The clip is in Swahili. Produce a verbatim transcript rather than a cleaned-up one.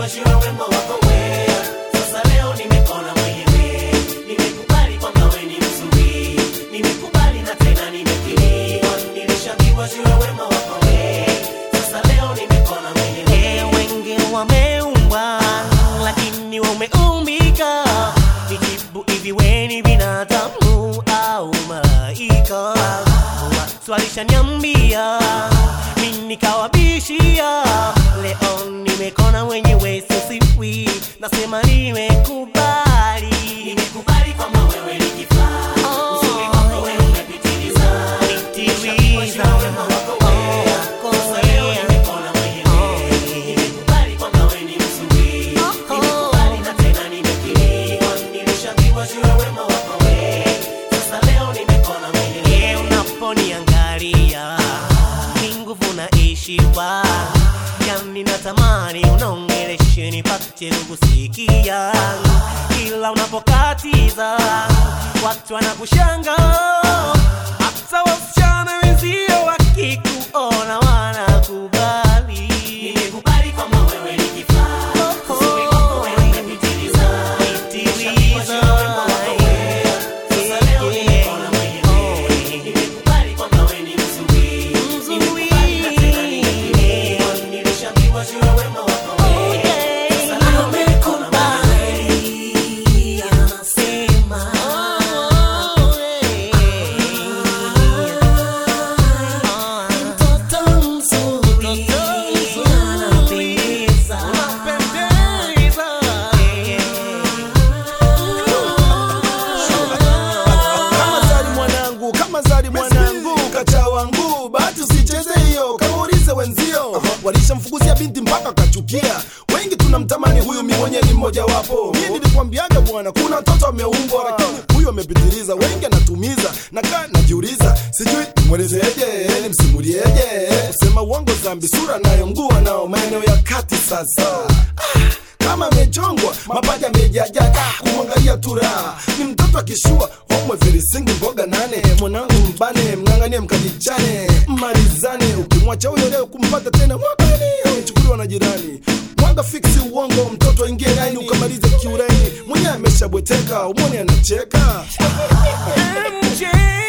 Nimeshaambiwa juu ya wema wako wewe. Sasa leo nimekona mwenyewe. Nimekubali kwamba wewe ni mzuri. Nimekubali na tena nimekiri. Nimeshaambiwa juu ya wema wako wewe. Sasa leo nimekona mwenyewe. Wengi wameumbwa lakini wameumbika. Nijibu hivi wewe ni binadamu au malaika? Walishaniambia mimi nikawabishia. Leo nimekona mwenyewe sisiwi. Nasema nimekubali. Nimekubali kwamba wewe ni kifaa. Uzuri wako wewe umepitiliza. Pitiliza wema wako wewe. Sasa leo nimekona mwenyewe. Nimekubali kwamba wewe ni mzuri. Nimekubali na tena nimekiri. Nimeshaambiwa juu ya wema wako wewe. Sasa leo nimekona mwenyewe. Unaponiangalia ni nguvu naishiwa. Yani natamani unaongeleshe nipate kukusikia. Kila unapokatiza watu wanakushangaa. Hata wasichana wenzio wakikuona wanakubali. Nimekubali kwamba wewe ni kifaa. Uzuri wako wewe umepitiliza. Pitiliza wema wako wewe. Sasa leo nimekona mwenyewe. Nimekubali kwamba wewe ni mzuri. Nimekubali na tena nimekiri. Nimeshaambiwa juu ya wema wako wewe. Sasa leo nimekona mwenyewe. Anasema mtoto mzuri anapendeza. Kama zari mwanangu, kama zari mwanangu, kacha wangu, bahati usicheze hiyo, kaulize wenzio. Walishamfukuzia binti mpaka kachukia. Wengi tunamtamani huyu, mimi mwenyewe ni mmoja wapo. Mimi nilikwambiaga bwana, kuna watoto wameumbwa lakini huyu amepitiliza. Wengi anatumiza, nakaa najiuliza, sijui mwelezeje, nimsimulieje. Kusema uongo zambi, sura nayo mguu nao maeneo ya kati sasa. Ah, kama amechongwa, mapaja amejajaga, kumwangalia tura. Ni mtoto akishua, homwe very single mboga nane. Mwanangu mbane, mnganganie mkajichane, malizane. Ukimwacha huyo leo kumpata tena mwakani, amechukuliwa na jirani. Mwanga fiksi uongo, mtoto ingie ndani ukamalize kiureni. Mwenye ameshabweteka, umone anacheka. M J